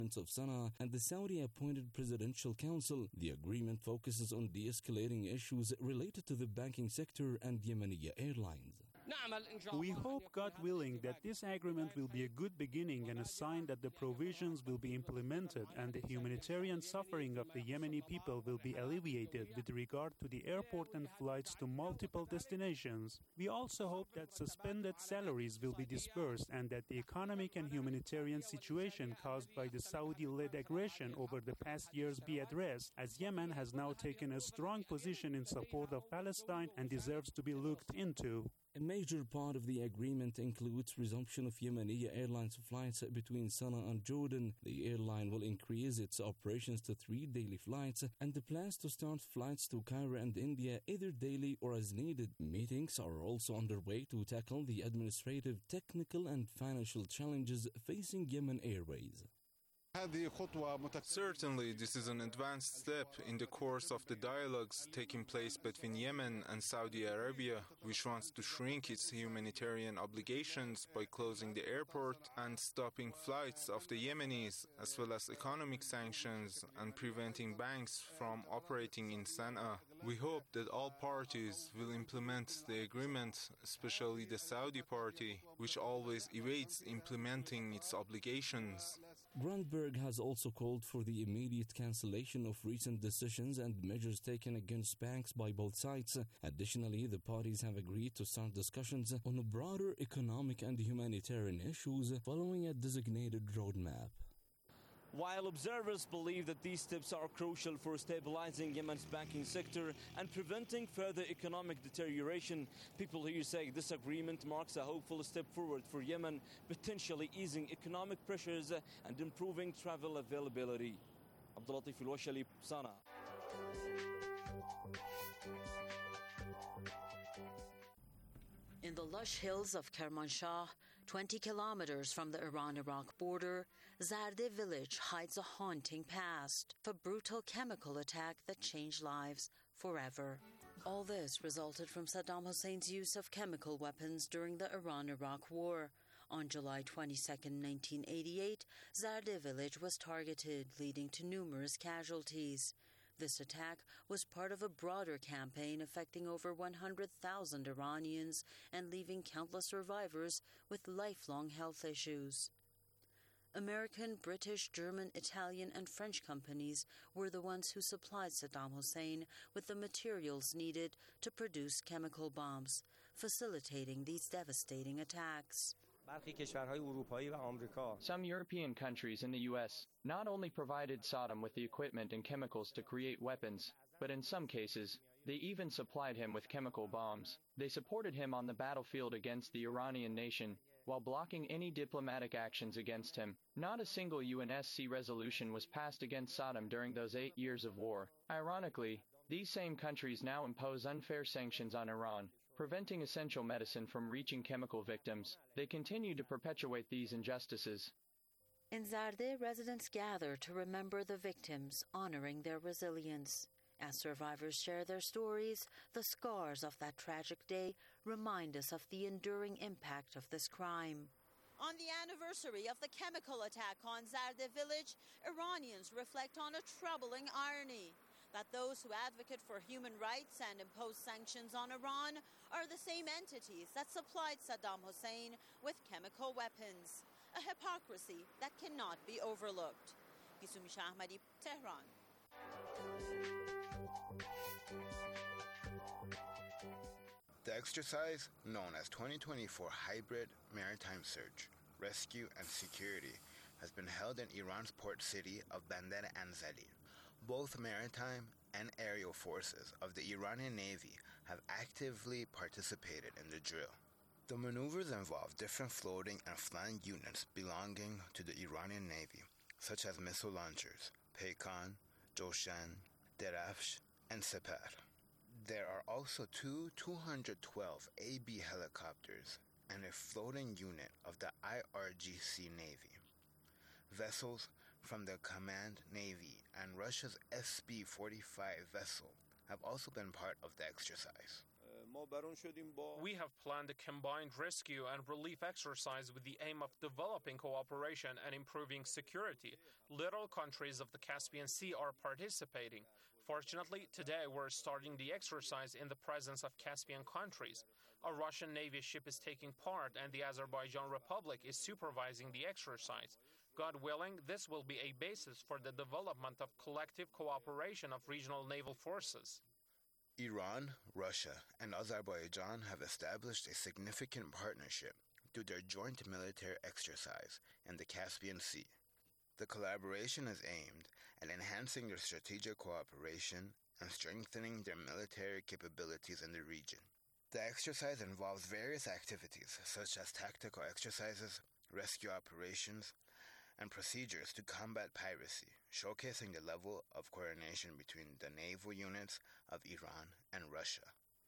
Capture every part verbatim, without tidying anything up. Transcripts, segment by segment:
of Sana'a and the Saudi-appointed Presidential Council. The agreement focuses on de-escalating issues related to the banking sector and Yemeni Airlines. We hope, God willing, that this agreement will be a good beginning and a sign that the provisions will be implemented and the humanitarian suffering of the Yemeni people will be alleviated with regard to the airport and flights to multiple destinations. We also hope that suspended salaries will be disbursed and that the economic and humanitarian situation caused by the Saudi-led aggression over the past years be addressed, as Yemen has now taken a strong position in support of Palestine and deserves to be looked into. A major part of the agreement includes resumption of Yemeni Airlines flights between Sana'a and Jordan. The airline will increase its operations to three daily flights and the plans to start flights to Cairo and India either daily or as needed. Meetings are also underway to tackle the administrative, technical and financial challenges facing Yemen Airways. Certainly, this is an advanced step in the course of the dialogues taking place between Yemen and Saudi Arabia, which wants to shrink its humanitarian obligations by closing the airport and stopping flights of the Yemenis, as well as economic sanctions and preventing banks from operating in Sana'a. We hope that all parties will implement the agreement, especially the Saudi party, which always evades implementing its obligations. Grandberg has also called for the immediate cancellation of recent decisions and measures taken against banks by both sides. Additionally, the parties have agreed to start discussions on broader economic and humanitarian issues following a designated roadmap. While observers believe that these steps are crucial for stabilizing Yemen's banking sector and preventing further economic deterioration, people here say this agreement marks a hopeful step forward for Yemen, potentially easing economic pressures and improving travel availability. Abdulatif Al-Washali, Sana'a. In the lush hills of Kermanshah, twenty kilometers from the Iran-Iraq border, Zardeh village hides a haunting past of a brutal chemical attack that changed lives forever. All this resulted from Saddam Hussein's use of chemical weapons during the Iran-Iraq war. On July twenty-second, nineteen eighty-eight, Zardeh village was targeted, leading to numerous casualties. This attack was part of a broader campaign affecting over one hundred thousand Iranians and leaving countless survivors with lifelong health issues. American, British, German, Italian, and French companies were the ones who supplied Saddam Hussein with the materials needed to produce chemical bombs, facilitating these devastating attacks. Some European countries and the U S not only provided Saddam with the equipment and chemicals to create weapons, but in some cases, they even supplied him with chemical bombs. They supported him on the battlefield against the Iranian nation, while blocking any diplomatic actions against him. Not a single U N S C resolution was passed against Saddam during those eight years of war. Ironically, these same countries now impose unfair sanctions on Iran, preventing essential medicine from reaching chemical victims. They continue to perpetuate these injustices. In Zardeh, residents gather to remember the victims, honoring their resilience. As survivors share their stories, the scars of that tragic day remind us of the enduring impact of this crime. On the anniversary of the chemical attack on Zardeh village, Iranians reflect on a troubling irony, that those who advocate for human rights and impose sanctions on Iran are the same entities that supplied Saddam Hussein with chemical weapons. A hypocrisy that cannot be overlooked. Gisumi Shah Ahmadi, Tehran. The exercise, known as twenty twenty-four Hybrid Maritime Search, Rescue and Security, has been held in Iran's port city of Bandar Anzali. Both maritime and aerial forces of the Iranian Navy have actively participated in the drill. The maneuvers involve different floating and flying units belonging to the Iranian Navy, such as missile launchers, Peykan, Joshan, Derafsh, and Separ. There are also two two hundred twelve A B helicopters and a floating unit of the I R G C Navy. Vessels from the Command Navy and Russia's S B forty-five vessel have also been part of the exercise. We have planned a combined rescue and relief exercise with the aim of developing cooperation and improving security. Little countries of the Caspian Sea are participating. Fortunately, today we're starting the exercise in the presence of Caspian countries. A Russian Navy ship is taking part, and the Azerbaijan Republic is supervising the exercise. God willing, this will be a basis for the development of collective cooperation of regional naval forces. Iran, Russia, and Azerbaijan have established a significant partnership through their joint military exercise in the Caspian Sea. The collaboration is aimed at enhancing their strategic cooperation and strengthening their military capabilities in the region. The exercise involves various activities such as tactical exercises, rescue operations, and procedures to combat piracy, showcasing the level of coordination between the naval units of Iran and Russia.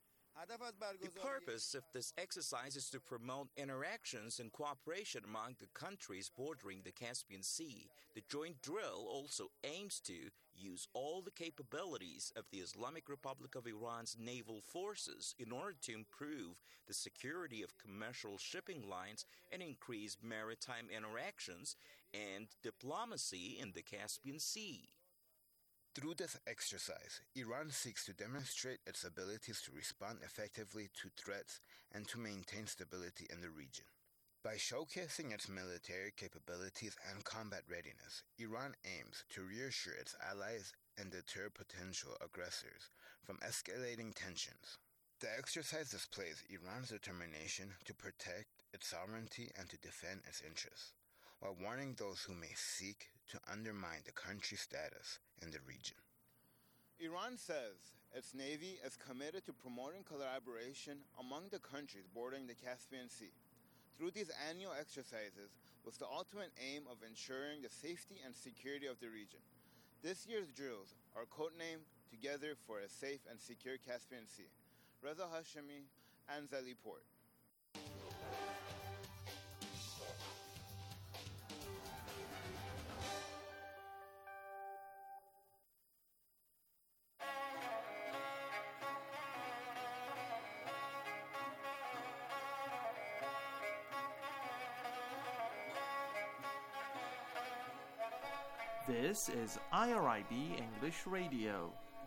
The purpose of this exercise is to promote interactions and cooperation among the countries bordering the Caspian Sea. The joint drill also aims to use all the capabilities of the Islamic Republic of Iran's naval forces in order to improve the security of commercial shipping lines and increase maritime interactions and diplomacy in the Caspian Sea. Through this exercise, Iran seeks to demonstrate its abilities to respond effectively to threats and to maintain stability in the region. By showcasing its military capabilities and combat readiness, Iran aims to reassure its allies and deter potential aggressors from escalating tensions. The exercise displays Iran's determination to protect its sovereignty and to defend its interests, while warning those who may seek to undermine the country's status in the region. Iran says its navy is committed to promoting collaboration among the countries bordering the Caspian Sea through these annual exercises with the ultimate aim of ensuring the safety and security of the region. This year's drills are codenamed Together for a Safe and Secure Caspian Sea. Reza Hashemi, Anzali Port. This is I R I B English Radio.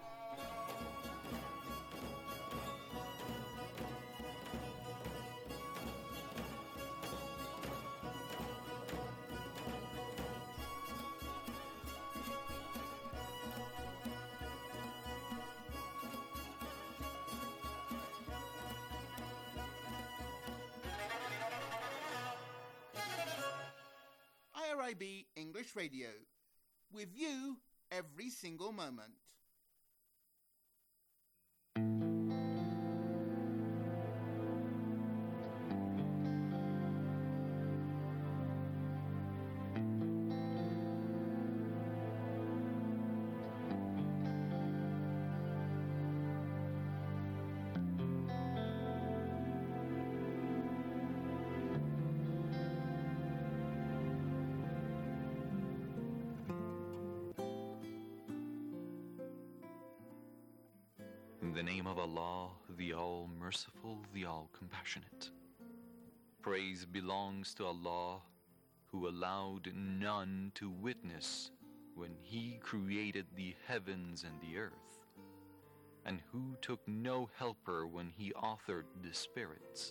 I R I B English Radio. With you every single moment. In the name of Allah, the All-Merciful, the All-Compassionate. Praise belongs to Allah, who allowed none to witness when He created the heavens and the earth, and who took no helper when He authored the spirits.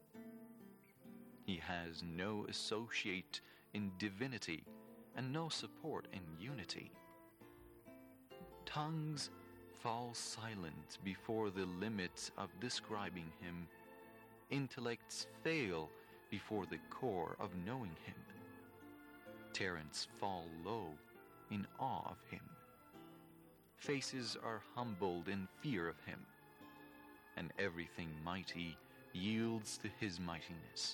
He has no associate in divinity and no support in unity. Tongues fall silent before the limits of describing Him. Intellects fail before the core of knowing Him. Parents fall low in awe of Him. Faces are humbled in fear of Him, and everything mighty yields to His mightiness.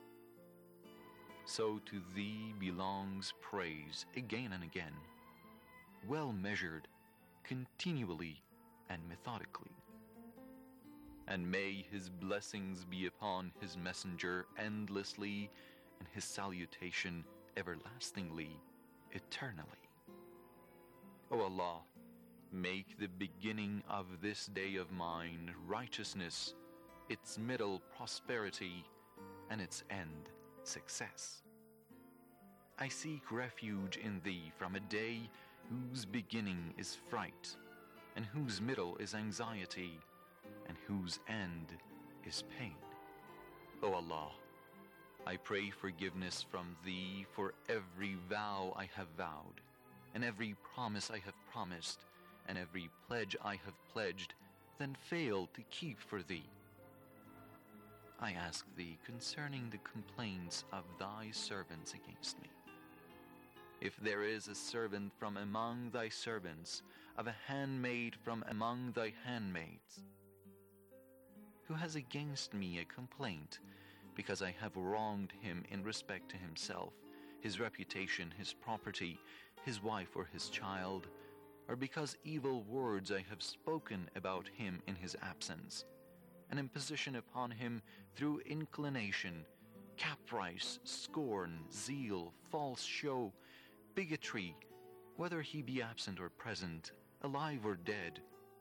So to Thee belongs praise again and again, well measured, continually and methodically. And may His blessings be upon His messenger endlessly, and His salutation everlastingly, eternally. O Allah, make the beginning of this day of mine righteousness its middle prosperity, and its end success. I seek refuge in thee from a day whose beginning is fright, and whose middle is anxiety, and whose end is pain. O Allah, I pray forgiveness from thee for every vow I have vowed, and every promise I have promised, and every pledge I have pledged, then failed to keep for thee. I ask thee concerning the complaints of thy servants against me. If there is a servant from among thy servants, of a handmaid from among thy handmaids, who has against me a complaint, because I have wronged him in respect to himself, his reputation, his property, his wife or his child, or because evil words I have spoken about him in his absence, an imposition upon him through inclination, caprice, scorn, zeal, false show, bigotry, whether he be absent or present, alive or dead,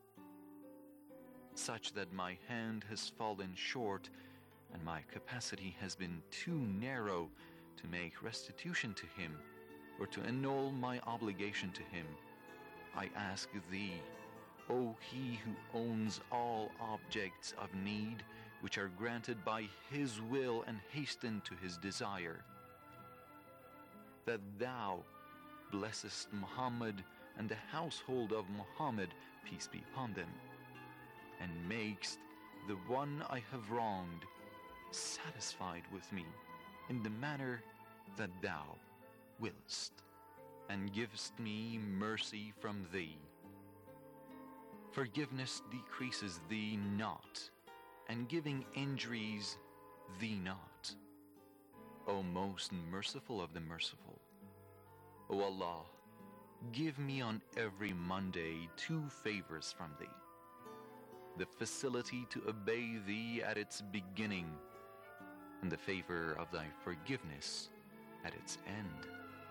such that my hand has fallen short and my capacity has been too narrow to make restitution to him or to annul my obligation to him, I ask thee, O he who owns all objects of need, which are granted by his will and hasten to his desire, that thou blessest Muhammad and the household of Muhammad, peace be upon them, and makest the one I have wronged satisfied with me in the manner that thou willest, and givest me mercy from thee. Forgiveness decreases thee not, and giving injuries thee not. O most merciful of the merciful, O Allah, give me on every Monday two favors from thee: the facility to obey thee at its beginning, and the favor of thy forgiveness at its end.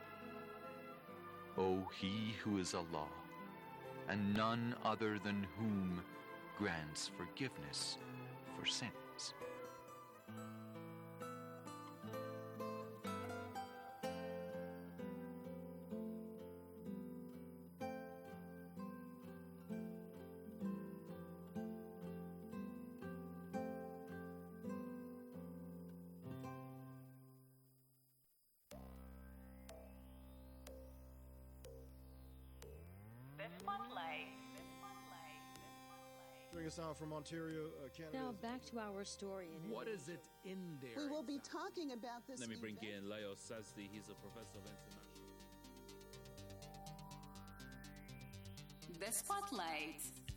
O he who is Allah, and none other than whom grants forgiveness for sins. Joining us now from Ontario, uh, Canada. Now back to our story. In what is it in there? We will be talking about this. Let me bring in Leo Sazdi. He's a professor of international. The Spotlight.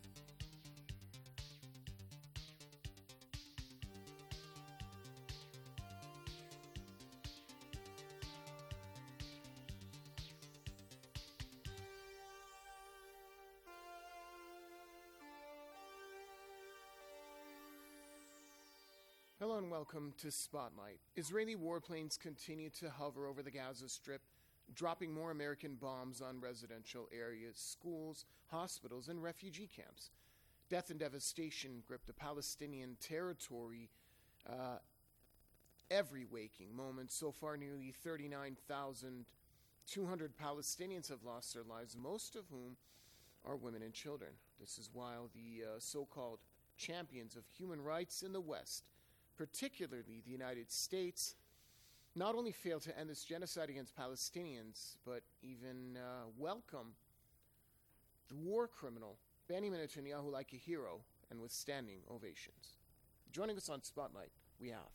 Hello and welcome to Spotlight. Israeli warplanes continue to hover over the Gaza Strip, dropping more American bombs on residential areas, schools, hospitals, and refugee camps. Death and devastation grip the Palestinian territory uh, every waking moment. So far, nearly thirty-nine thousand two hundred Palestinians have lost their lives, most of whom are women and children. This is while the uh, so-called champions of human rights in the West, particularly the United States, not only fail to end this genocide against Palestinians, but even uh, welcome the war criminal Benjamin Netanyahu like a hero and with standing ovations. Joining us on Spotlight, we have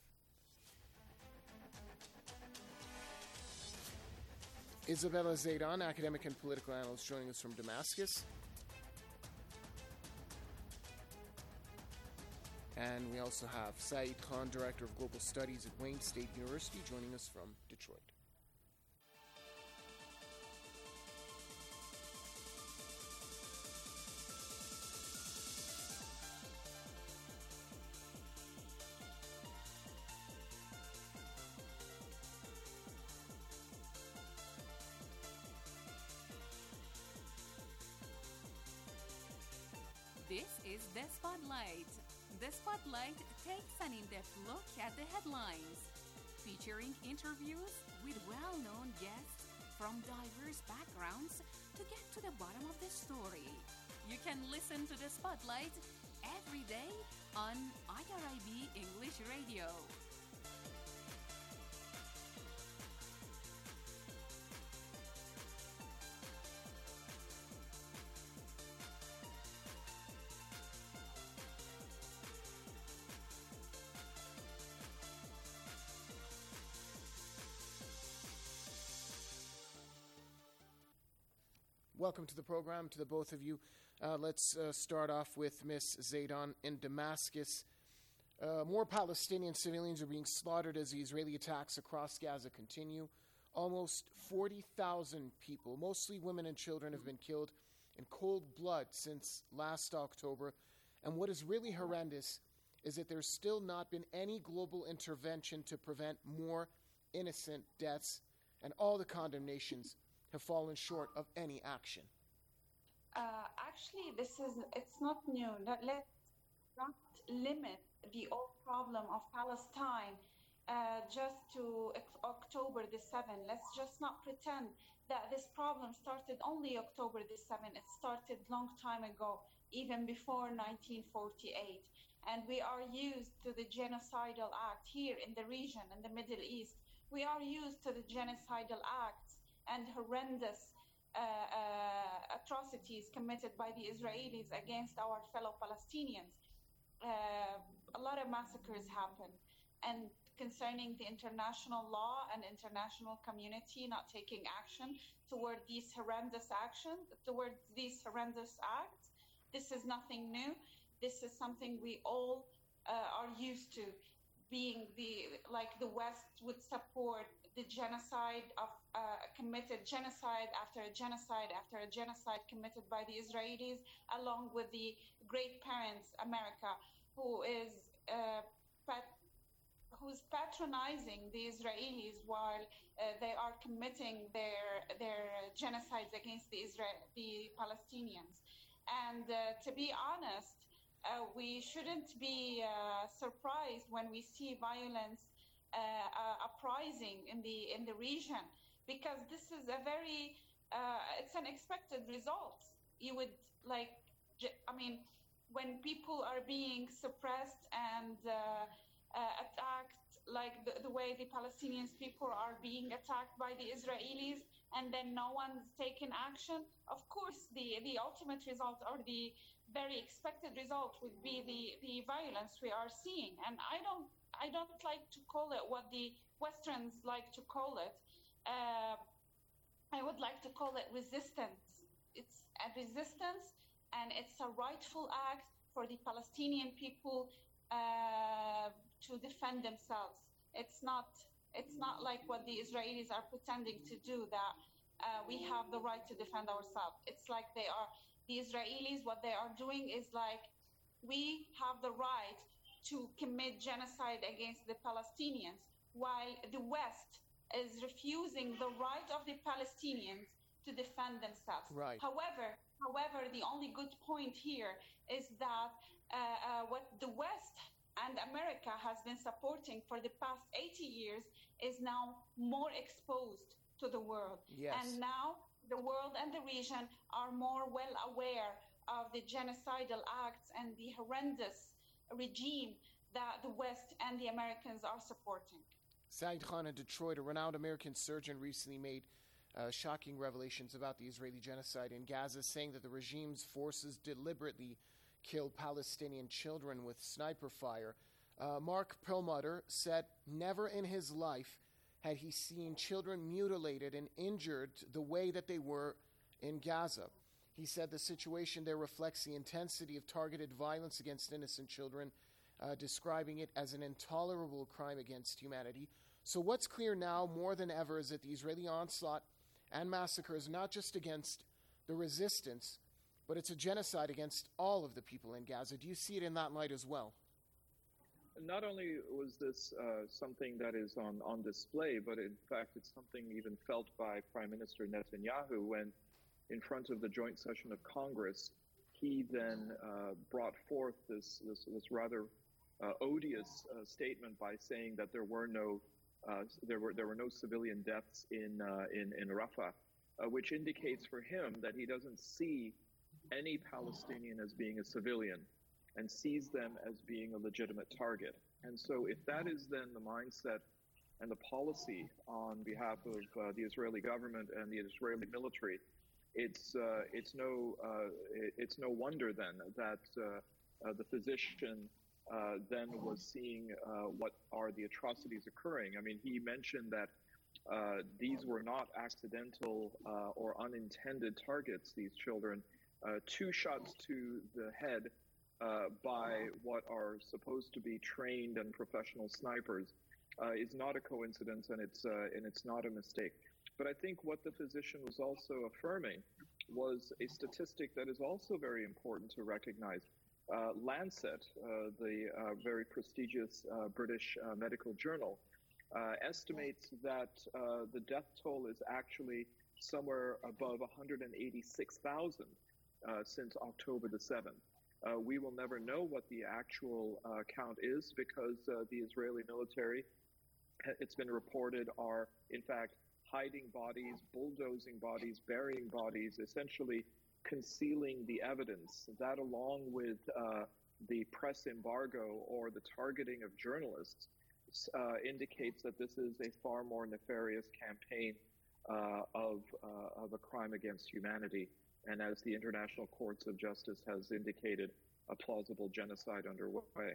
Isabella Zaidan, academic and political analyst, joining us from Damascus. And we also have Saeed Khan, Director of Global Studies at Wayne State University, joining us from Detroit. This is The Spotlight. The Spotlight takes an in-depth look at the headlines, featuring interviews with well-known guests from diverse backgrounds to get to the bottom of the story. You can listen to The Spotlight every day on I R I B English Radio. Welcome to the program, to the both of you. Uh, let's uh, start off with Miss Zaidan in Damascus. Uh, more Palestinian civilians are being slaughtered as the Israeli attacks across Gaza continue. Almost forty thousand people, mostly women and children, have been killed in cold blood since last October. And what is really horrendous is that there's still not been any global intervention to prevent more innocent deaths, and all the condemnations have fallen short of any action. Uh, actually, this is, it's not new. Let, let's not limit the old problem of Palestine uh, just to October the seventh. Let's just not pretend that this problem started only October the seventh. It started long time ago, even before nineteen forty-eight. And we are used to the genocidal act here in the region, in the Middle East. We are used to the genocidal acts and horrendous uh, uh, atrocities committed by the Israelis against our fellow Palestinians. Uh, a lot of massacres happened, and concerning the international law and international community not taking action toward these horrendous actions, toward these horrendous acts, this is nothing new. This is something we all uh, are used to. Being the, like the West would support the genocide of uh, committed genocide after a genocide after a genocide committed by the Israelis, along with the great parents, America, who is uh, pat- who's patronizing the Israelis while uh, they are committing their their genocides against the Israel the Palestinians. And uh, to be honest, uh, we shouldn't be uh, surprised when we see violence Uh, uh, uprising in the in the region, because this is a very uh, it's an expected result. You would like, I mean, when people are being suppressed and uh, uh, attacked, like the, the way the Palestinian people are being attacked by the Israelis, and then no one's taken action. Of course, the the ultimate result, or the very expected result, would be the the violence we are seeing. And I don't. I don't like to call it what the Westerns like to call it. Uh, I would like to call it resistance. It's a resistance, and it's a rightful act for the Palestinian people uh, to defend themselves. It's not. It's not like what the Israelis are pretending to do, that uh, we have the right to defend ourselves. It's like they are. The Israelis, what they are doing is like, we have the right to commit genocide against the Palestinians, while the West is refusing the right of the Palestinians to defend themselves. Right. However, however, the only good point here is that uh, uh, what the West and America has been supporting for the past eighty years is now more exposed to the world. Yes. And now the world and the region are more well aware of the genocidal acts and the horrendous regime that the West and the Americans are supporting. Saeed Khan in Detroit, a renowned American surgeon, recently made uh, shocking revelations about the Israeli genocide in Gaza, saying that the regime's forces deliberately killed Palestinian children with sniper fire. Uh, Mark Perlmutter said never in his life had he seen children mutilated and injured the way that they were in Gaza. He said the situation there reflects the intensity of targeted violence against innocent children, uh, describing it as an intolerable crime against humanity. So what's clear now more than ever is that the Israeli onslaught and massacre is not just against the resistance, but it's a genocide against all of the people in Gaza. Do you see it in that light as well? Not only was this uh, something that is on, on display, but in fact it's something even felt by Prime Minister Netanyahu when, in front of the joint session of Congress, he then uh, brought forth this this, this rather uh, odious uh, statement by saying that there were no uh, there were there were no civilian deaths in uh, in in Rafah, uh, which indicates for him that he doesn't see any Palestinian as being a civilian, and sees them as being a legitimate target. And so, if that is then the mindset and the policy on behalf of uh, the Israeli government and the Israeli military, it's uh, it's no uh, it's no wonder then that uh, uh, the physician uh, then was seeing uh, what are the atrocities occurring. I mean, he mentioned that uh, these were not accidental uh, or unintended targets. These children, uh, two shots to the head uh, by what are supposed to be trained and professional snipers, uh, is not a coincidence, and it's uh, and it's not a mistake. But I think what the physician was also affirming was a statistic that is also very important to recognize. Uh, Lancet, uh, the uh, very prestigious uh, British uh, medical journal, uh, estimates that uh, the death toll is actually somewhere above one hundred eighty-six thousand uh, since October the seventh. Uh, we will never know what the actual uh, count is because uh, the Israeli military, it's been reported, are in fact hiding bodies, bulldozing bodies, burying bodies, essentially concealing the evidence. That, along with uh, the press embargo or the targeting of journalists, uh, indicates that this is a far more nefarious campaign uh, of, uh, of a crime against humanity. And as the International Courts of Justice has indicated, a plausible genocide underway.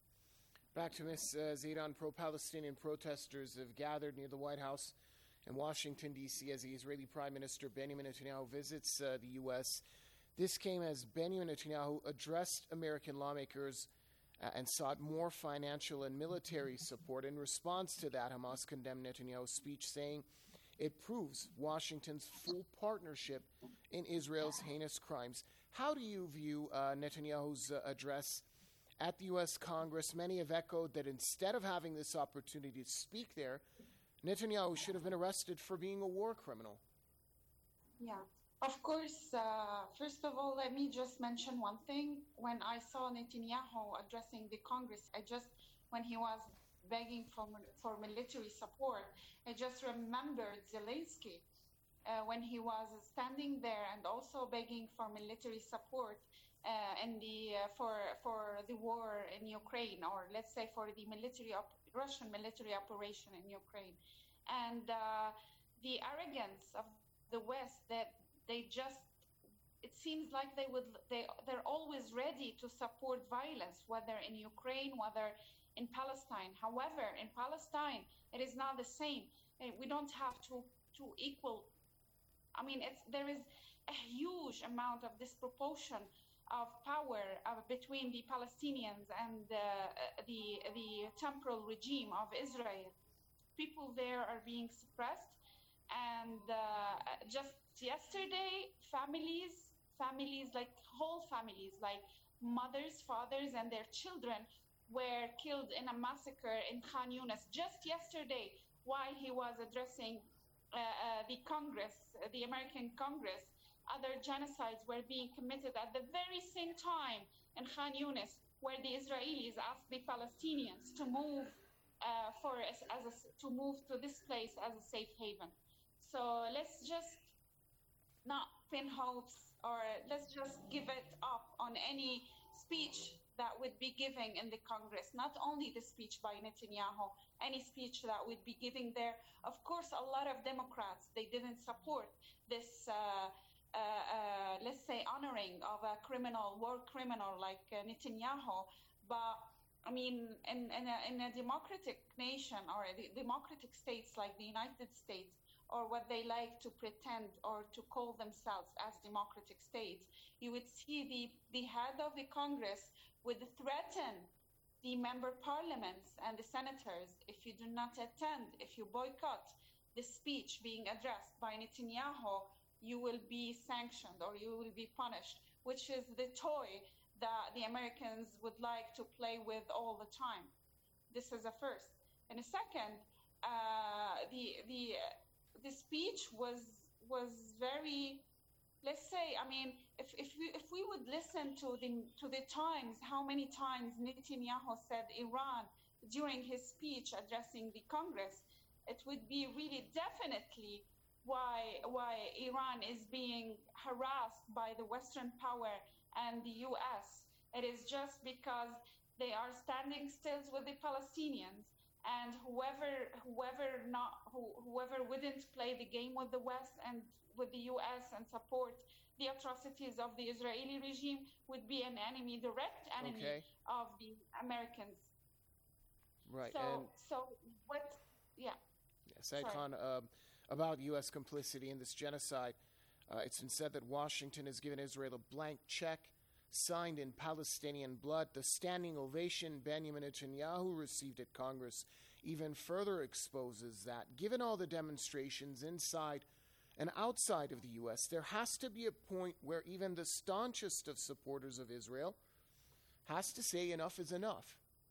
Back to Miz Uh, Zeidan. Pro-Palestinian protesters have gathered near the White House in Washington, D C as the Israeli Prime Minister Benjamin Netanyahu visits uh, the U S. This came as Benjamin Netanyahu addressed American lawmakers uh, and sought more financial and military support. In response to that, Hamas condemned Netanyahu's speech, saying it proves Washington's full partnership in Israel's heinous crimes. How do you view uh, Netanyahu's uh, address at the U S Congress? Many have echoed that instead of having this opportunity to speak there, Netanyahu should have been arrested for being a war criminal. Yeah, of course. Uh, first of all, let me just mention one thing. When I saw Netanyahu addressing the Congress, I just, when he was begging for, for military support, I just remembered Zelensky uh, when he was standing there and also begging for military support uh, in the, uh, for, for the war in Ukraine, or let's say for the military op- Russian military operation in Ukraine. And uh, the arrogance of the West, that they just, it seems like they would, they, they're always ready to support violence, whether in Ukraine, whether in Palestine. However, in Palestine, it is not the same. We don't have to, to equal, I mean, it's, there is a huge amount of disproportion of power uh, between the Palestinians and uh, the the temporal regime of Israel. People there are being suppressed, and uh, just yesterday, families, families like whole families, like mothers, fathers, and their children were killed in a massacre in Khan Yunis just yesterday while he was addressing uh, uh, the Congress, uh, the American Congress. Other genocides were being committed at the very same time in Khan Yunis, where the Israelis asked the Palestinians to move uh, for as, as a, to move to this place as a safe haven. So let's just not pin hopes, or let's just give it up on any speech that would be giving in the Congress. Not only the speech by Netanyahu, any speech that would be giving there. Of course, a lot of Democrats, they didn't support this. Uh, Uh, uh, let's say, honoring of a criminal, war criminal like uh, Netanyahu. But, I mean, in, in, a, in a democratic nation or a democratic states like the United States, or what they like to pretend or to call themselves as democratic states, you would see the, the head of the Congress would threaten the member parliaments and the senators if you do not attend, if you boycott the speech being addressed by Netanyahu, you will be sanctioned or you will be punished, which is the toy that the Americans would like to play with all the time. This is a first. And a second, uh, the the the speech was was very, let's say, I mean, if, if we if we would listen to the to the times, how many times Netanyahu said Iran during his speech addressing the Congress, it would be really definitely why why Iran is being harassed by the Western power and the U S. It is just because they are standing still with the Palestinians, and whoever whoever not who, whoever wouldn't play the game with the West and with the U S and support the atrocities of the Israeli regime would be an enemy, direct enemy Okay. of the Americans. Right. So and so what? Yeah. Said Sorry. Khan, uh, about U S complicity in this genocide, uh, it's been said that Washington has given Israel a blank check signed in Palestinian blood. The standing ovation Benjamin Netanyahu received at Congress even further exposes that. Given all the demonstrations inside and outside of the U S, there has to be a point where even the staunchest of supporters of Israel has to say enough is enough.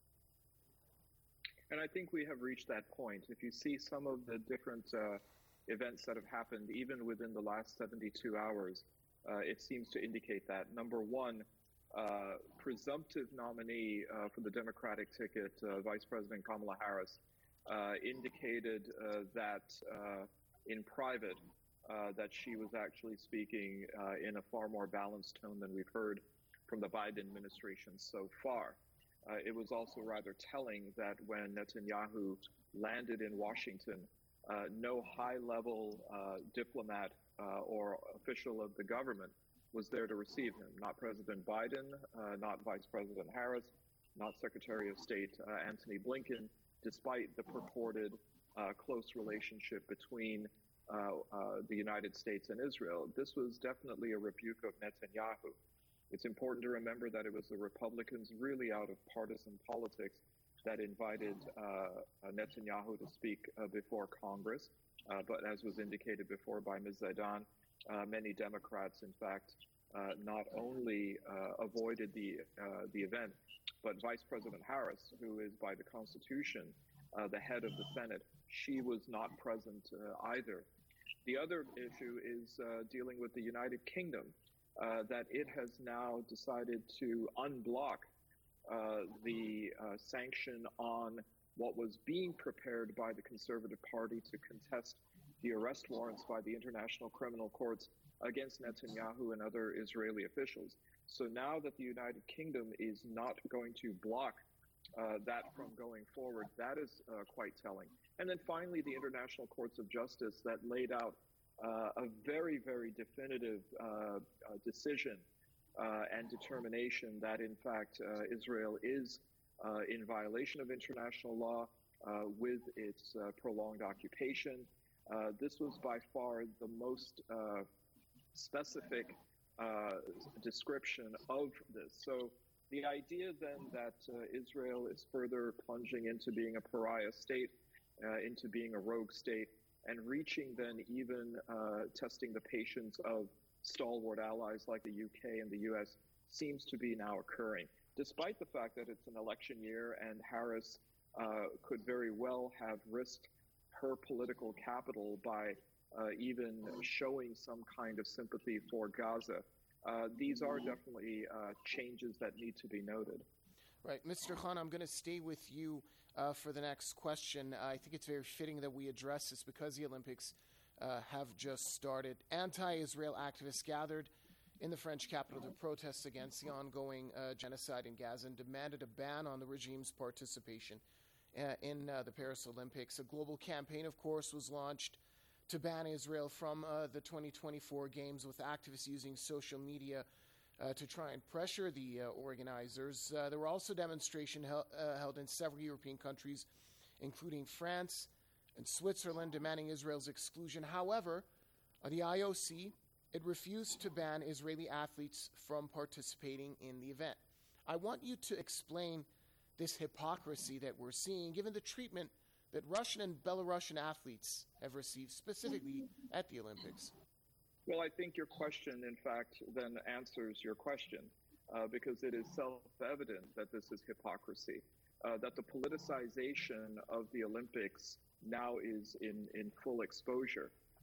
And I think we have reached that point. If you see some of the different uh, events that have happened, even within the last seventy-two hours, uh, it seems to indicate that. Number one, uh, presumptive nominee uh, for the Democratic ticket, uh, Vice President Kamala Harris, uh, indicated uh, that uh, in private uh, that she was actually speaking uh, in a far more balanced tone than we've heard from the Biden administration so far. Uh, it was also rather telling that when Netanyahu landed in Washington, uh, no high-level uh, diplomat uh, or official of the government was there to receive him. Not President Biden, uh, not Vice President Harris, not Secretary of State uh, Antony Blinken, despite the purported uh, close relationship between uh, uh, the United States and Israel. This was definitely a rebuke of Netanyahu. It's important to remember that it was the Republicans, really out of partisan politics, that invited uh, Netanyahu to speak uh, before Congress. Uh, but as was indicated before by Miz Zaidan, uh, many Democrats, in fact, uh, not only uh, avoided the uh, the event, but Vice President Harris, who is by the Constitution uh, the head of the Senate, she was not present uh, either. The other issue is uh, dealing with the United Kingdom. Uh, that it has now decided to unblock uh, the uh, sanction on what was being prepared by the Conservative Party to contest the arrest warrants by the International Criminal Courts against Netanyahu and other Israeli officials. So now that the United Kingdom is not going to block uh, that from going forward, that is uh, quite telling. And then finally, the International Courts of Justice that laid out Uh, a very, very definitive uh, uh, decision uh, and determination that, in fact, uh, Israel is uh, in violation of international law uh, with its uh, prolonged occupation. Uh, this was by far the most uh, specific uh, description of this. So the idea then that uh, Israel is further plunging into being a pariah state, uh, into being a rogue state, and reaching then even uh, testing the patience of stalwart allies like the U K and the U S seems to be now occurring, despite the fact that it's an election year and Harris uh, could very well have risked her political capital by uh, even showing some kind of sympathy for Gaza. Uh, these are definitely uh, changes that need to be noted. Right. Mister Khan, I'm going to stay with you uh, for the next question. I think it's very fitting that we address this because the Olympics uh, have just started. Anti-Israel activists gathered in the French capital to protest against the ongoing uh, genocide in Gaza and demanded a ban on the regime's participation uh, in uh, the Paris Olympics. A global campaign, of course, was launched to ban Israel from uh, the twenty twenty-four Games, with activists using social media Uh, to try and pressure the uh, organizers. Uh, there were also demonstrations hel- uh, held in several European countries, including France and Switzerland, demanding Israel's exclusion. However, uh, the I O C, it refused to ban Israeli athletes from participating in the event. I want you to explain this hypocrisy that we're seeing, given the treatment that Russian and Belarusian athletes have received, specifically at the Olympics. Well, I think your question, in fact, then answers your question, uh, because it is self-evident that this is hypocrisy, uh, that the politicization of the Olympics now is in, in full exposure.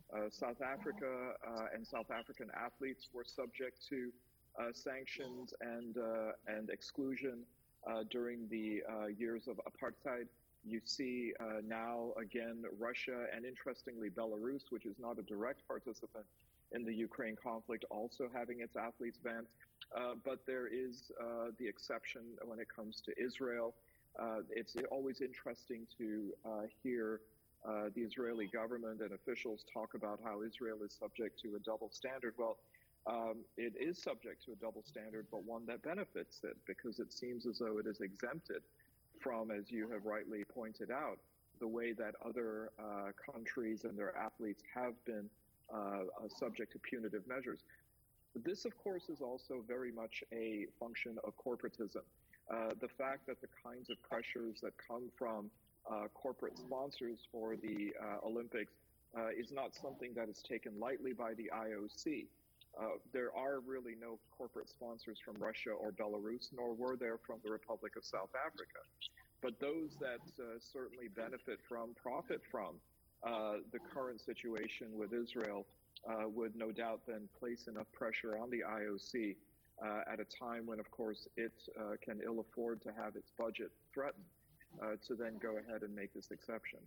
Uh, South Africa uh, and South African athletes were subject to uh, sanctions and uh, and exclusion uh, during the uh, years of apartheid. You see uh, now again Russia and interestingly Belarus, which is not a direct participant in the Ukraine conflict, also having its athletes banned. Uh, but there is uh, the exception when it comes to Israel. Uh, it's always interesting to uh, hear uh, the Israeli government and officials talk about how Israel is subject to a double standard. Well, um, it is subject to a double standard, but one that benefits it, because it seems as though it is exempted from, as you have rightly pointed out, the way that other uh, countries and their athletes have been uh, uh, subject to punitive measures. This, of course, is also very much a function of corporatism. Uh, the fact that the kinds of pressures that come from uh, corporate sponsors for the uh, Olympics uh, is not something that is taken lightly by the I O C. Uh, there are really no corporate sponsors from Russia or Belarus, nor were there from the Republic of South Africa. But those that uh, certainly benefit from, profit from uh, the current situation with Israel uh, would no doubt then place enough pressure on the I O C uh, at a time when, of course, it uh, can ill afford to have its budget threatened uh, to then go ahead and make this exception.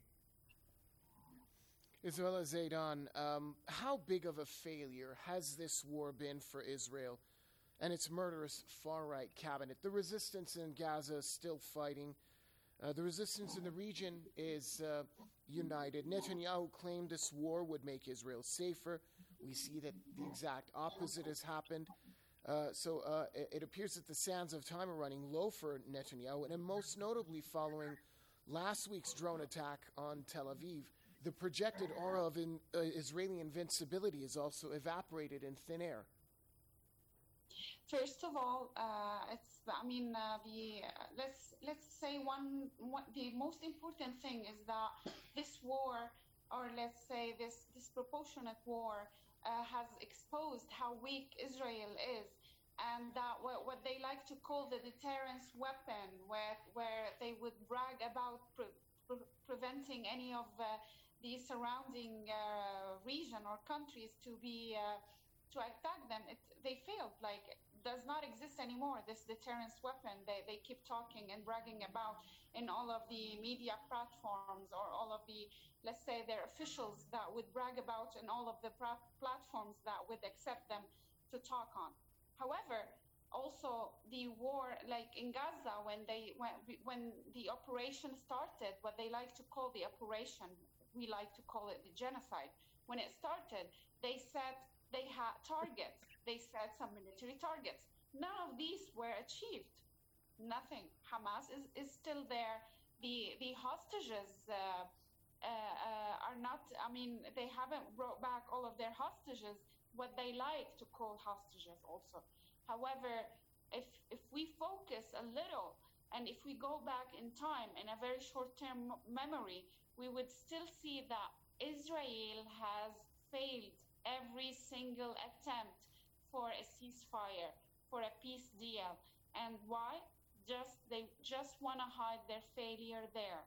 Isabella Zaidan, um, how big of a failure has this war been for Israel and its murderous far-right cabinet? The resistance in Gaza is still fighting. Uh, the resistance in the region is uh, united. Netanyahu claimed this war would make Israel safer. We see that the exact opposite has happened. Uh, so uh, it, it appears that the sands of time are running low for Netanyahu, and most notably following last week's drone attack on Tel Aviv. The projected aura of in, uh, Israeli invincibility is also evaporated in thin air. First of all, uh, it's I mean uh, the uh, let's let's say one, one the most important thing is that this war, or let's say this disproportionate war, uh, has exposed how weak Israel is, and that what, what they like to call the deterrence weapon, where where they would brag about pre- pre- preventing any of uh, the surrounding uh, region or countries to be uh, to attack them, it, they failed. Like, does not exist anymore, this deterrence weapon they, they keep talking and bragging about in all of the media platforms, or all of the, let's say, their officials that would brag about in all of the pra- platforms that would accept them to talk on. However, also the war, like in Gaza, when they when, when the operation started, what they like to call the operation, we like to call it the genocide. When it started, they said they had targets. They set some military targets. None of these were achieved. Nothing. Hamas is, is still there. The the hostages uh, uh, uh, are not, I mean, they haven't brought back all of their hostages, what they like to call hostages also. However, if if we focus a little, and if we go back in time in a very short-term memory, we would still see that Israel has failed every single attempt for a ceasefire, for a peace deal. And why? Just they just want to hide their failure there.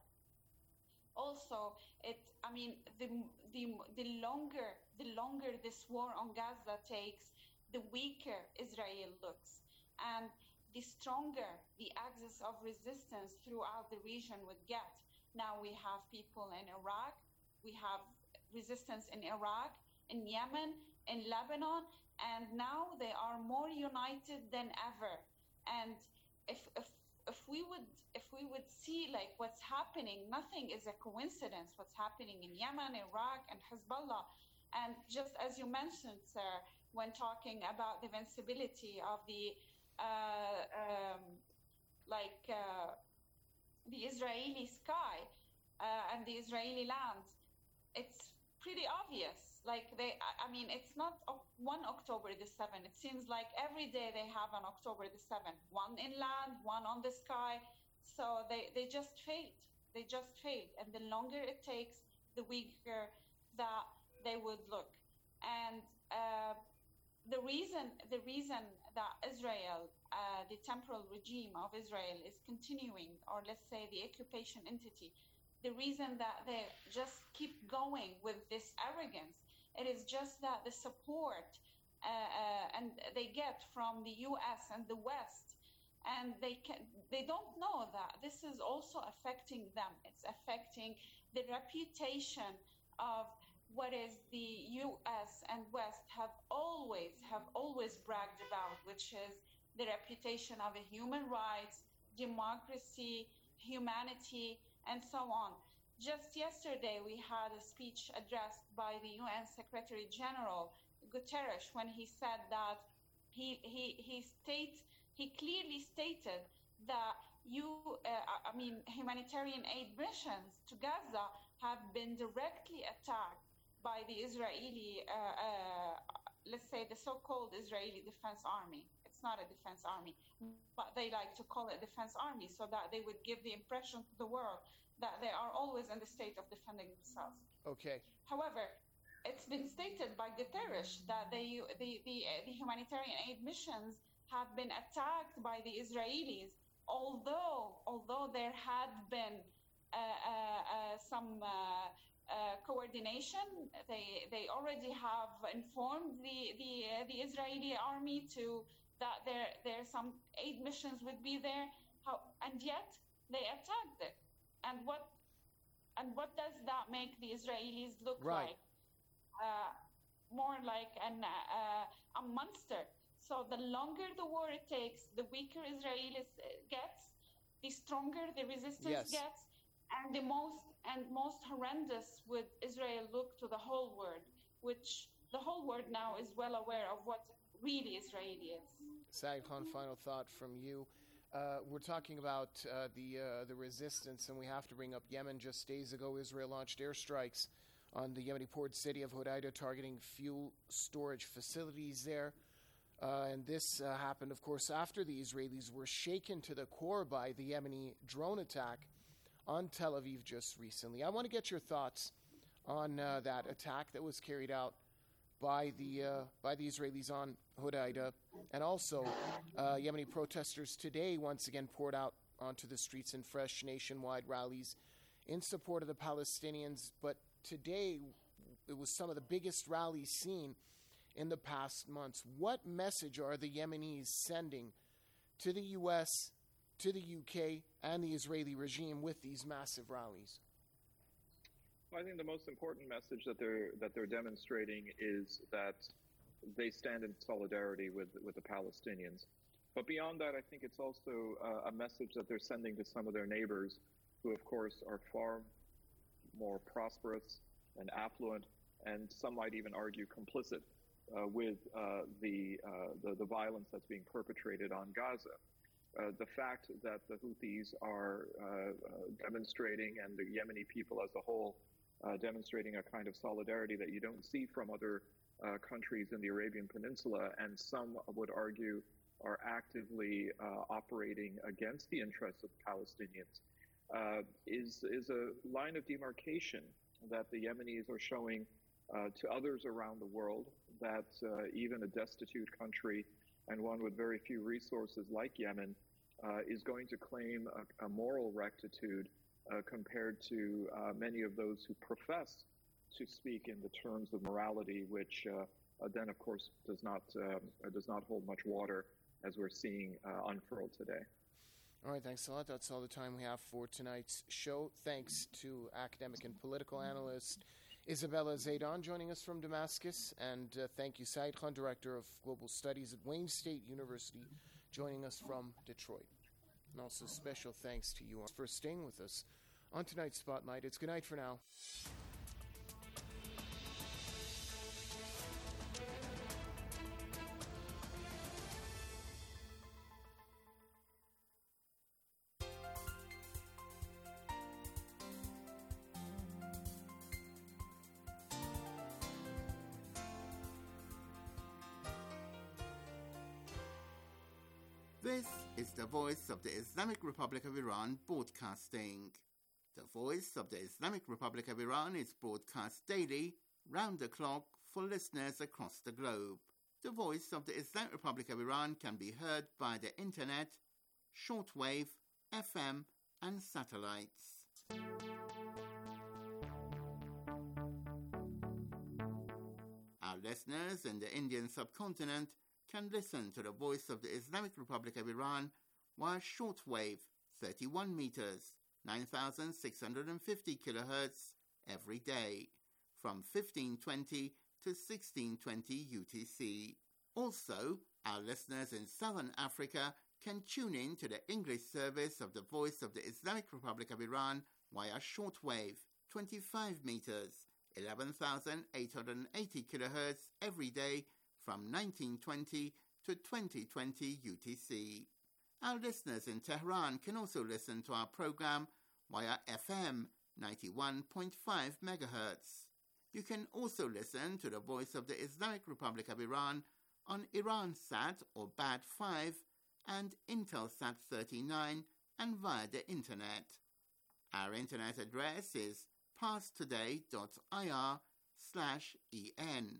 Also, it I mean the the the longer the longer this war on Gaza takes, the weaker Israel looks, and the stronger the axis of resistance throughout the region would get. Now we have people in Iraq, we have resistance in Iraq, in Yemen, in Lebanon, and now they are more united than ever. And if if if we would if we would see like what's happening, nothing is a coincidence. What's happening in Yemen, Iraq, and Hezbollah, and just as you mentioned, sir, when talking about the invincibility of the uh, um, like uh, the Israeli sky uh, and the Israeli land, it's pretty obvious. Like they, I mean, it's not one October the seventh. It seems like every day they have an October the seventh, one in land, one on the sky. So they, they just failed. They just failed. And the longer it takes, the weaker that they would look. And uh, the reason, the reason that Israel, uh, the temporal regime of Israel is continuing, or let's say the occupation entity, the reason that they just keep going with this arrogance It is just that the support uh, uh, and they get from the U S and the West, and they can they don't know that this is also affecting them. It's affecting the reputation of what is the U S and West have always have always bragged about, which is the reputation of a human rights, democracy, humanity, and so on. Just yesterday, we had a speech addressed by the U N Secretary General Guterres when he said that he he he state he clearly stated that you uh, I mean humanitarian aid missions to Gaza have been directly attacked by the Israeli, uh, uh, let's say the so-called Israeli Defense Army. It's not a defense army, but they like to call it defense army so that they would give the impression to the world that they are always in the state of defending themselves. Okay. However, it's been stated by Guterres that the, the, the, the humanitarian aid missions have been attacked by the Israelis, although although there had been uh, uh, uh, some uh, uh, coordination. They they already have informed the the uh, the Israeli army to that there there some aid missions would be there. How, and yet they attacked it. And what and what does that make the Israelis look right. like? Uh, more like an uh, a monster. So the longer the war it takes, the weaker Israelis gets, the stronger the resistance yes. gets, and the most and most horrendous would Israel look to the whole world, which the whole world now is well aware of what really Israeli is. Saeed Khan, final thought from you. Uh, we're talking about uh, the uh, the resistance, and we have to bring up Yemen. Just days ago, Israel launched airstrikes on the Yemeni port city of Hodeidah, targeting fuel storage facilities there. Uh, and this uh, happened, of course, after the Israelis were shaken to the core by the Yemeni drone attack on Tel Aviv just recently. I want to get your thoughts on uh, that attack that was carried out by the uh, by the Israelis on Hodeidah, and also uh, Yemeni protesters today once again poured out onto the streets in fresh nationwide rallies in support of the Palestinians. But today, it was some of the biggest rallies seen in the past months. What message are the Yemenis sending to the U S, to the U K, and the Israeli regime with these massive rallies? Well, I think the most important message that they're that they're demonstrating is that they stand in solidarity with with the Palestinians. But beyond that, I think it's also uh, a message that they're sending to some of their neighbors, who, of course, are far more prosperous and affluent, and some might even argue complicit Uh, with uh, the, uh, the the violence that's being perpetrated on Gaza. Uh, the fact that the Houthis are uh, uh, demonstrating, and the Yemeni people as a whole, uh, demonstrating a kind of solidarity that you don't see from other uh, countries in the Arabian Peninsula, and some would argue are actively uh, operating against the interests of the Palestinians, uh, is, is a line of demarcation that the Yemenis are showing Uh, to others around the world, that uh, even a destitute country and one with very few resources like Yemen uh, is going to claim a, a moral rectitude uh, compared to uh, many of those who profess to speak in the terms of morality, which uh, then, of course, does not uh, does not hold much water, as we're seeing uh, unfurled today. All right, thanks a lot. That's all the time we have for tonight's show. Thanks to academic and political analyst Isabella Zaidan joining us from Damascus, and uh, thank you, Saeed Khan, Director of Global Studies at Wayne State University, joining us from Detroit. And also special thanks to you for staying with us on tonight's Spotlight. It's good night for now. This is the Voice of the Islamic Republic of Iran broadcasting. The Voice of the Islamic Republic of Iran is broadcast daily, round the clock, for listeners across the globe. The Voice of the Islamic Republic of Iran can be heard by the internet, shortwave, F M, and satellites. listeners in the Indian subcontinent can listen to the voice of the Islamic Republic of Iran via shortwave thirty-one meters, nine thousand six hundred fifty kilohertz every day from fifteen twenty to sixteen twenty U T C. Also, our listeners in Southern Africa can tune in to the English service of the Voice of the Islamic Republic of Iran via shortwave twenty-five meters, eleven thousand eight hundred eighty kilohertz every day from nineteen twenty to twenty twenty U T C. Our listeners in Tehran can also listen to our program via F M ninety-one point five megahertz. You can also listen to the Voice of the Islamic Republic of Iran on Iransat or B A D five and Intelsat thirty-nine and via the Internet. Our Internet address is parstoday.ir slash en.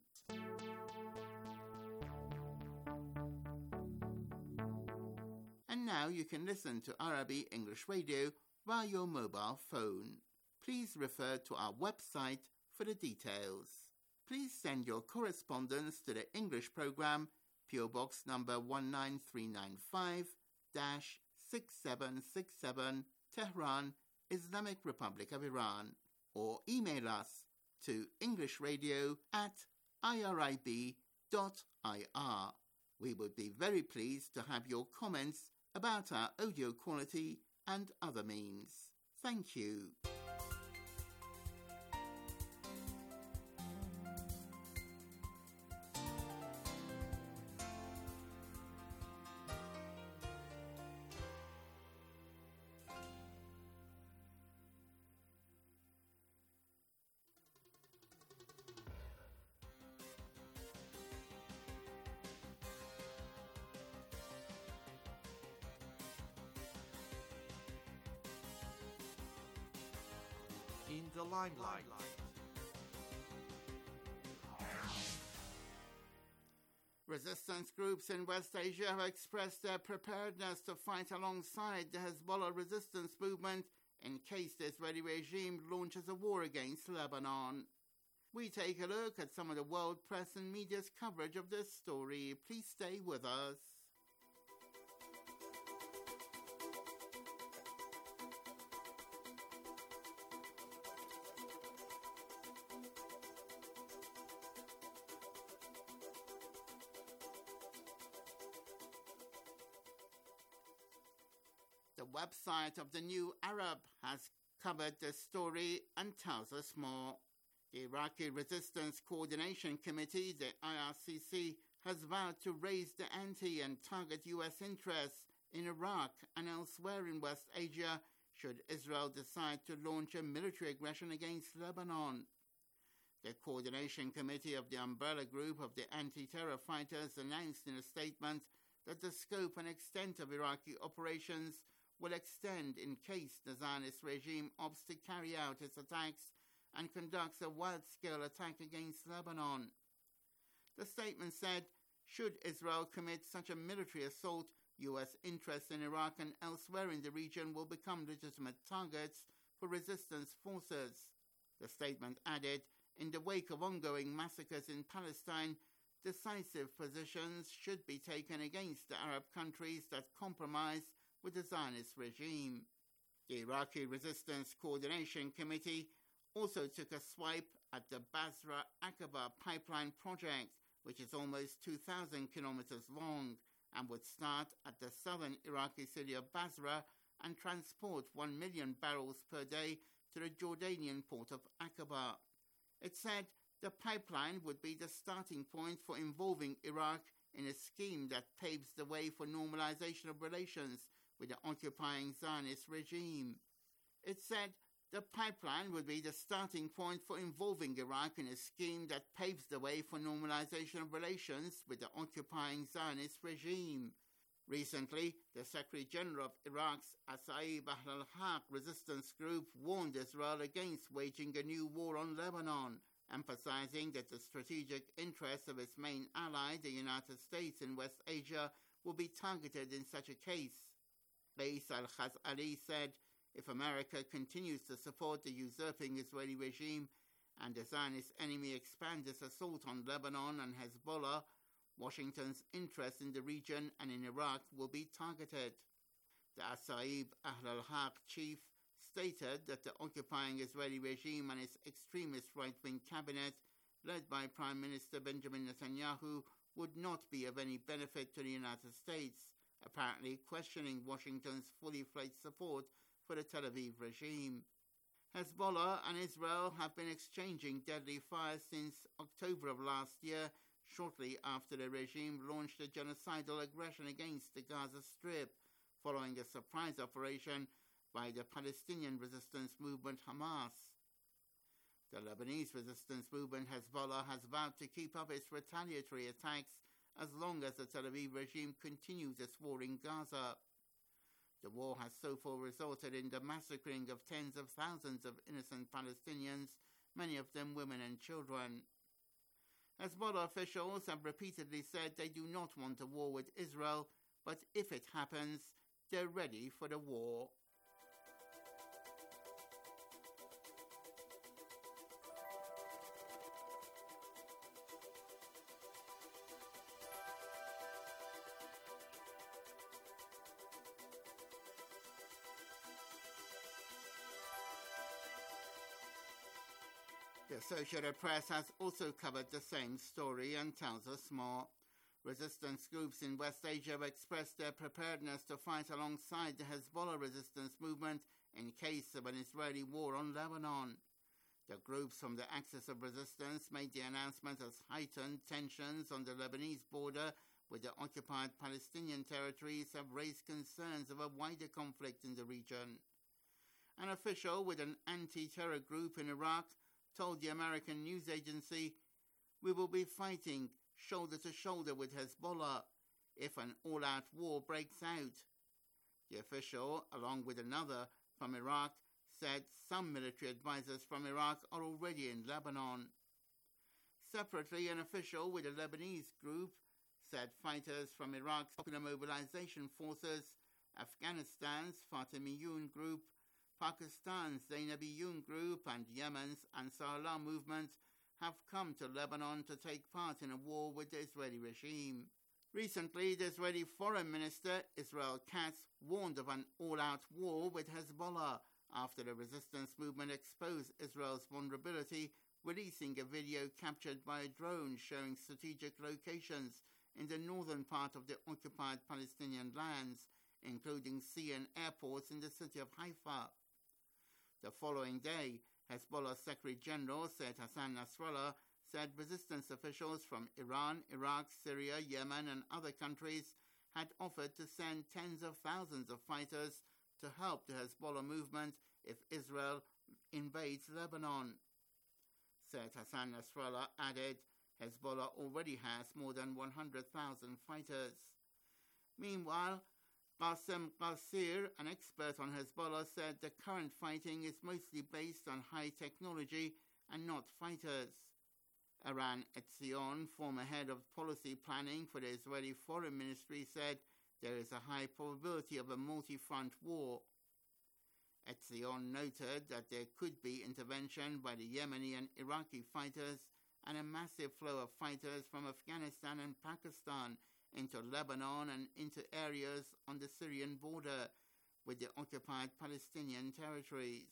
And now you can listen to Arabi English Radio via your mobile phone. Please refer to our website for the details. Please send your correspondence to the English program, P O Box number one nine three nine five, six seven six seven, Tehran, Islamic Republic of Iran, or email us to englishradio at irib dot I R. We would be very pleased to have your comments about our audio quality and other means. Thank you. In the limelight. Resistance groups in West Asia have expressed their preparedness to fight alongside the Hezbollah resistance movement in case the Israeli regime launches a war against Lebanon. We take a look at some of the world press and media's coverage of this story. Please stay with us. The website of the New Arab has covered this story and tells us more. The Iraqi Resistance Coordination Committee, the I R C C, has vowed to raise the ante and target U S interests in Iraq and elsewhere in West Asia should Israel decide to launch a military aggression against Lebanon. The Coordination Committee of the Umbrella Group of the Anti-Terror Fighters announced in a statement that the scope and extent of Iraqi operations will extend in case the Zionist regime opts to carry out its attacks and conducts a wide-scale attack against Lebanon. The statement said, should Israel commit such a military assault, U S interests in Iraq and elsewhere in the region will become legitimate targets for resistance forces. The statement added, in the wake of ongoing massacres in Palestine, decisive positions should be taken against the Arab countries that compromise with the Zionist regime. The Iraqi Resistance Coordination Committee also took a swipe at the Basra-Aqaba pipeline project, which is almost two thousand kilometers long and would start at the southern Iraqi city of Basra and transport one million barrels per day to the Jordanian port of Aqaba. It said the pipeline would be the starting point for involving Iraq in a scheme that paves the way for normalization of relations with the occupying Zionist regime. It said the pipeline would be the starting point for involving Iraq in a scheme that paves the way for normalization of relations with the occupying Zionist regime. Recently, the Secretary General of Iraq's Asa'ib Ahl-al-Haq resistance group warned Israel against waging a new war on Lebanon, emphasizing that the strategic interests of its main ally, the United States in West Asia, will be targeted in such a case. Qais al-Khazali said, if America continues to support the usurping Israeli regime, and the Zionist enemy expands its assault on Lebanon and Hezbollah, Washington's interest in the region and in Iraq will be targeted. The Asaib Ahl al-Haq chief stated that the occupying Israeli regime and its extremist right-wing cabinet, led by Prime Minister Benjamin Netanyahu, would not be of any benefit to the United States, apparently questioning Washington's fully-fledged support for the Tel Aviv regime. Hezbollah and Israel have been exchanging deadly fire since October of last year, shortly after the regime launched a genocidal aggression against the Gaza Strip, following a surprise operation by the Palestinian resistance movement Hamas. The Lebanese resistance movement Hezbollah has vowed to keep up its retaliatory attacks as long as the Tel Aviv regime continues its war in Gaza. The war has so far resulted in the massacring of tens of thousands of innocent Palestinians, many of them women and children. Hezbollah officials have repeatedly said they do not want a war with Israel, but if it happens, they're ready for the war. The Associated Press has also covered the same story and tells us more. Resistance groups in West Asia have expressed their preparedness to fight alongside the Hezbollah resistance movement in case of an Israeli war on Lebanon. The groups from the Axis of Resistance made the announcement as heightened tensions on the Lebanese border with the occupied Palestinian territories have raised concerns of a wider conflict in the region. An official with an anti-terror group in Iraq told the American news agency, "We will be fighting shoulder to shoulder with Hezbollah if an all-out war breaks out." The official, along with another from Iraq, said some military advisors from Iraq are already in Lebanon. Separately, an official with a Lebanese group said fighters from Iraq's Popular Mobilization Forces, Afghanistan's Fatimiyun group, Pakistan's Zainabiyun group and Yemen's Ansar Allah movement have come to Lebanon to take part in a war with the Israeli regime. Recently, the Israeli Foreign Minister Israel Katz warned of an all-out war with Hezbollah after the resistance movement exposed Israel's vulnerability, releasing a video captured by a drone showing strategic locations in the northern part of the occupied Palestinian lands, including sea and airports in the city of Haifa. The following day, Hezbollah Secretary General Said Hassan Nasrallah said resistance officials from Iran, Iraq, Syria, Yemen and other countries had offered to send tens of thousands of fighters to help the Hezbollah movement if Israel invades Lebanon. Said Hassan Nasrallah added Hezbollah already has more than one hundred thousand fighters. Meanwhile, Qassem Qasir, an expert on Hezbollah, said the current fighting is mostly based on high technology and not fighters. Eran Etzion, former head of policy planning for the Israeli Foreign Ministry, said there is a high probability of a multi-front war. Etzion noted that there could be intervention by the Yemeni and Iraqi fighters and a massive flow of fighters from Afghanistan and Pakistan into Lebanon and into areas on the Syrian border with the occupied Palestinian territories.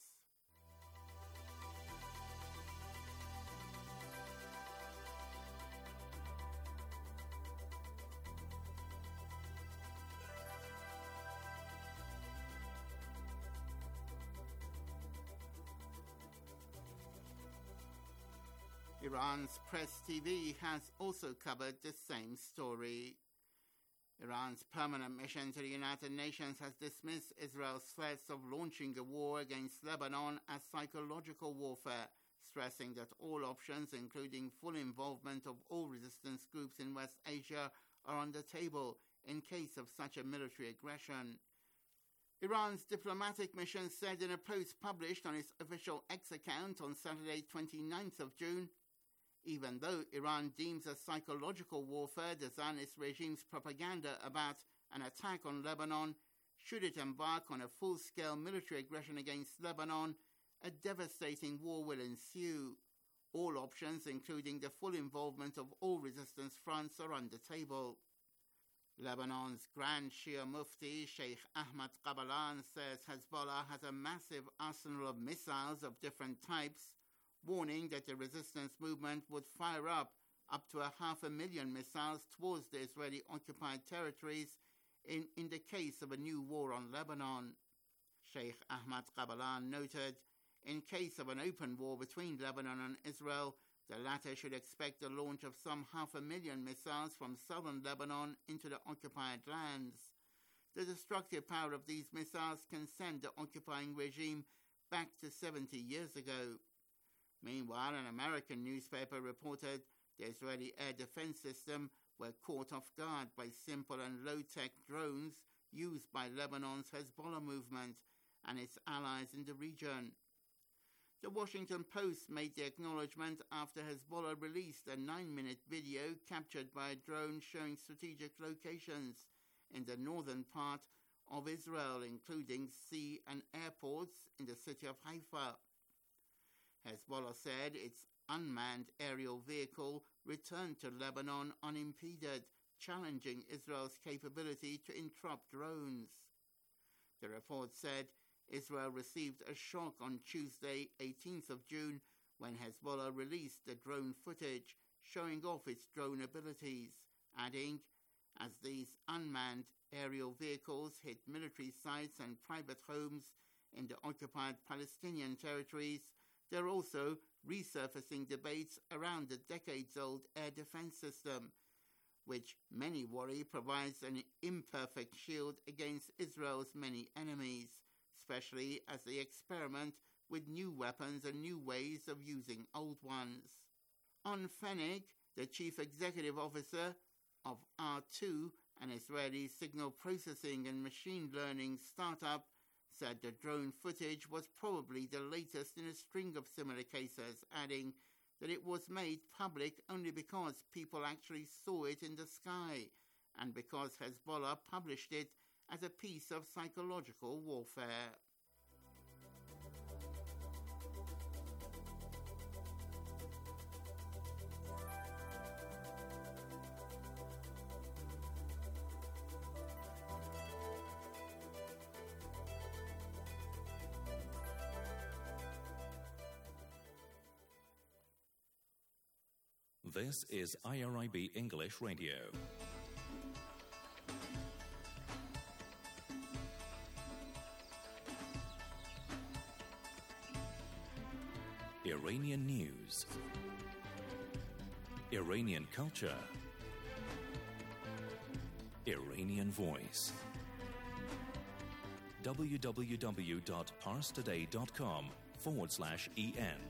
Iran's Press T V has also covered the same story. Iran's permanent mission to the United Nations has dismissed Israel's threats of launching a war against Lebanon as psychological warfare, stressing that all options, including full involvement of all resistance groups in West Asia, are on the table in case of such a military aggression. Iran's diplomatic mission said in a post published on its official X account on Saturday, twenty-ninth of June, even though Iran deems as psychological warfare the Zionist regime's propaganda about an attack on Lebanon, should it embark on a full-scale military aggression against Lebanon, a devastating war will ensue. All options, including the full involvement of all resistance fronts, are on the table. Lebanon's Grand Shia Mufti, Sheikh Ahmad Qabalan, says Hezbollah has a massive arsenal of missiles of different types, warning that the resistance movement would fire up up to a half a million missiles towards the Israeli-occupied territories in, in the case of a new war on Lebanon. Sheikh Ahmad Qabalan noted, in case of an open war between Lebanon and Israel, the latter should expect the launch of some half a million missiles from southern Lebanon into the occupied lands. The destructive power of these missiles can send the occupying regime back to seventy years ago. Meanwhile, an American newspaper reported the Israeli air defense system were caught off guard by simple and low-tech drones used by Lebanon's Hezbollah movement and its allies in the region. The Washington Post made the acknowledgement after Hezbollah released a nine-minute video captured by a drone showing strategic locations in the northern part of Israel, including sea and airports in the city of Haifa. Hezbollah said its unmanned aerial vehicle returned to Lebanon unimpeded, challenging Israel's capability to interrupt drones. The report said Israel received a shock on Tuesday, eighteenth of June, when Hezbollah released the drone footage showing off its drone abilities, adding, as these unmanned aerial vehicles hit military sites and private homes in the occupied Palestinian territories, they're also resurfacing debates around the decades-old air defense system, which many worry provides an imperfect shield against Israel's many enemies, especially as they experiment with new weapons and new ways of using old ones. On Fennig, the chief executive officer of R two, an Israeli signal processing and machine learning startup, said the drone footage was probably the latest in a string of similar cases, adding that it was made public only because people actually saw it in the sky and because Hezbollah published it as a piece of psychological warfare. This is I R I B English Radio. Iranian news, Iranian culture, Iranian voice. www.parstoday.com forward slash EN.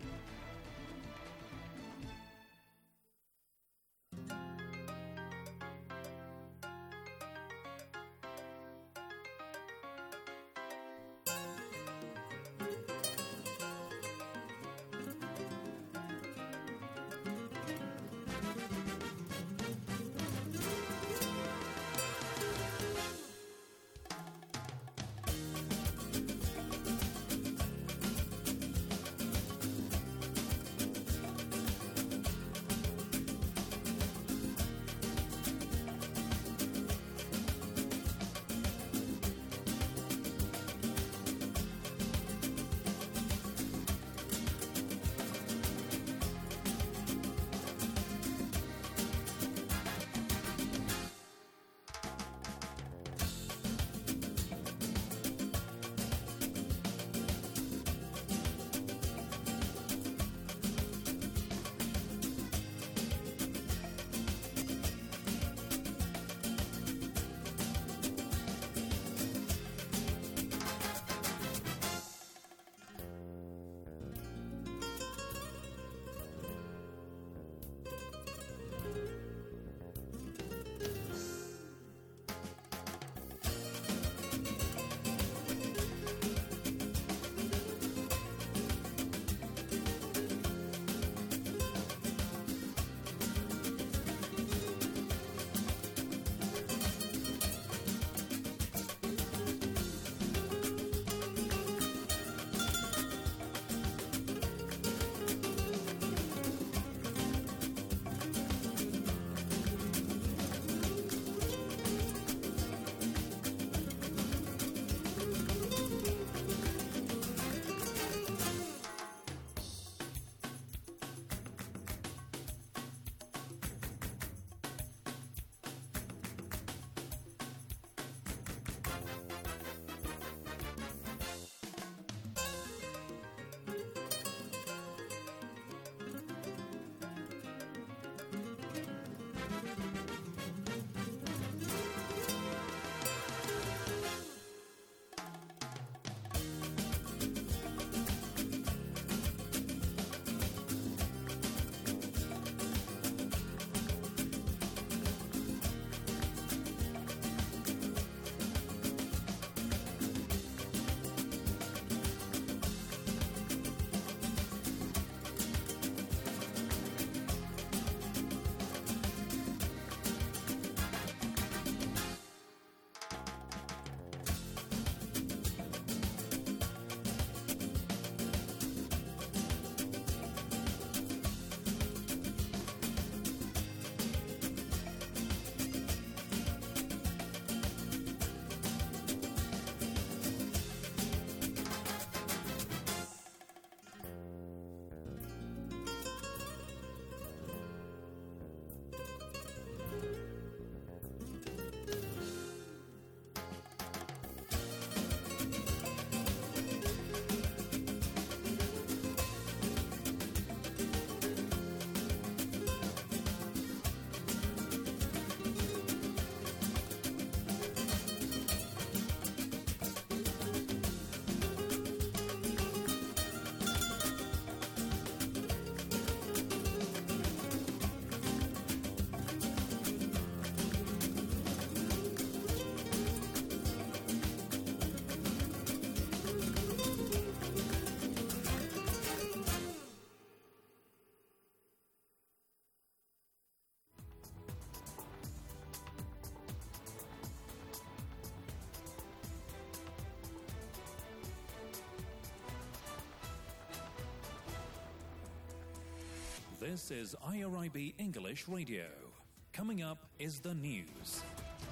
This is I R I B English Radio. Coming up is the news.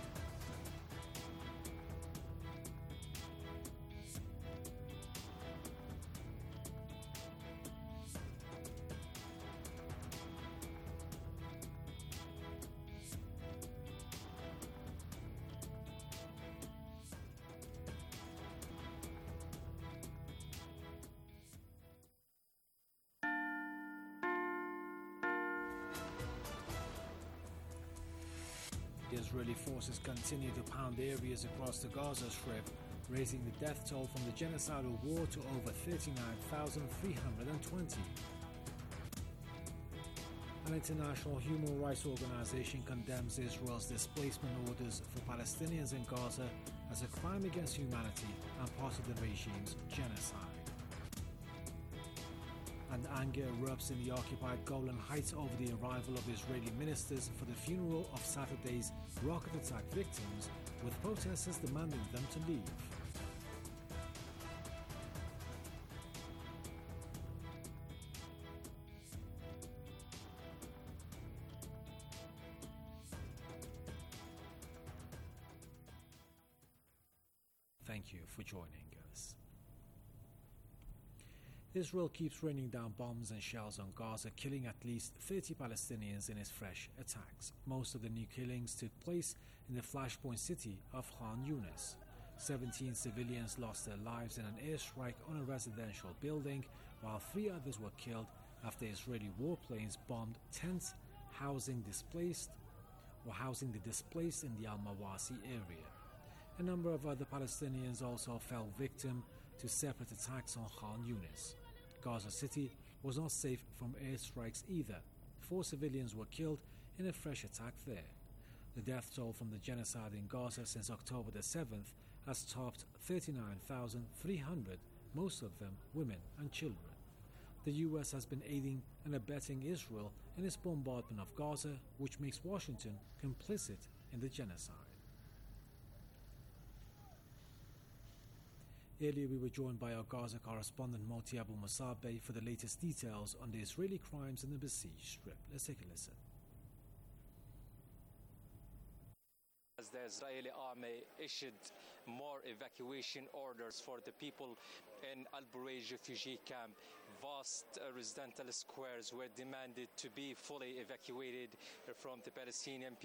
Israeli forces continue to pound areas across the Gaza Strip, raising the death toll from the genocidal war to over thirty-nine thousand three hundred twenty. An international human rights organization condemns Israel's displacement orders for Palestinians in Gaza as a crime against humanity and part of the regime's genocide. And anger erupts in the occupied Golan Heights over the arrival of Israeli ministers for the funeral of Saturday's rocket attack victims, with protesters demanding them to leave. Thank you for joining us. Israel keeps raining down bombs and shells on Gaza, killing at least thirty Palestinians in its fresh attacks. Most of the new killings took place in the flashpoint city of Khan Yunis. seventeen civilians lost their lives in an airstrike on a residential building, while three others were killed after Israeli warplanes bombed tents housing displaced or housing the displaced in the Al-Mawasi area. A number of other Palestinians also fell victim to separate attacks on Khan Yunis. Gaza City was not safe from airstrikes either. Four civilians were killed in a fresh attack there. The death toll from the genocide in Gaza since October the seventh has topped thirty-nine thousand three hundred, most of them women and children. The U S has been aiding and abetting Israel in its bombardment of Gaza, which makes Washington complicit in the genocide. Earlier, we were joined by our Gaza correspondent Moti Abu Musabe for the latest details on the Israeli crimes in the besieged strip. Let's take a listen. As the Israeli army issued more evacuation orders for the people in Al Bureij refugee camp, vast uh, residential squares were demanded to be fully evacuated from the Palestinian people.